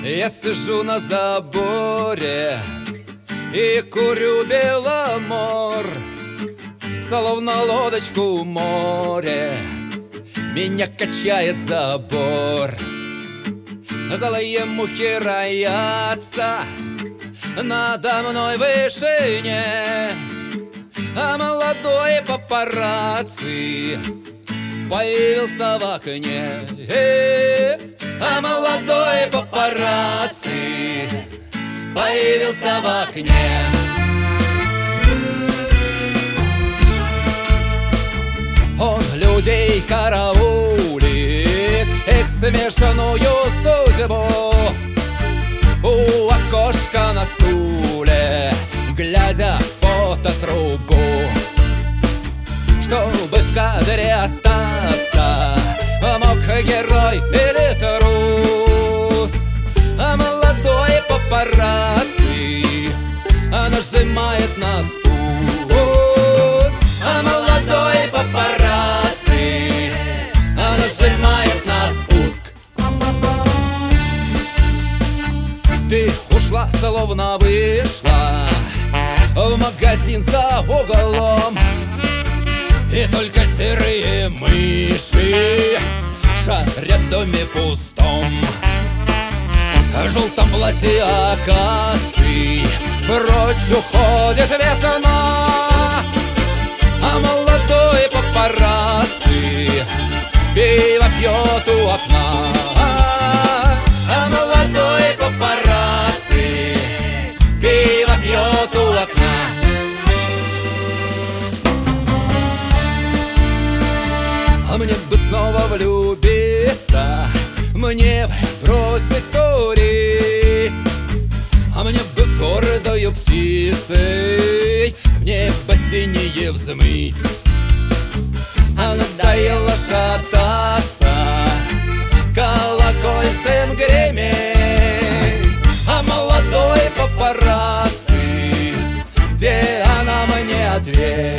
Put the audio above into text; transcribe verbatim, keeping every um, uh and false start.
Я сижу на заборе и курю беломор, словно лодочку в море меня качает забор. Злые мухи роятся надо мной в вышине, а молодой папарацци появился в окне. А молодой папарацци появился в окне. Он людей караулит, их смешанную судьбу, у окошка на стуле, глядя в фототрубу. Чтобы в кадре остаться, мог герой или трус, а молодой папарацци нажимает на спуск. А молодой папарацци нажимает на спуск. Ты ушла, словно вышла в магазин за углом, и только серые мыши шарят в доме пустом. В желтом платье акации прочь уходит весна, а молодой папарацци пиво пьет у окна. А молодой папарацци пиво пьет у окна. А мне бы снова влюбиться, мне бы бросить курить, а мне бы гордою птицей в небо синее взмыть. А надоело шататься, колокольцем греметь. А молодой папарацци, где она, мне ответь?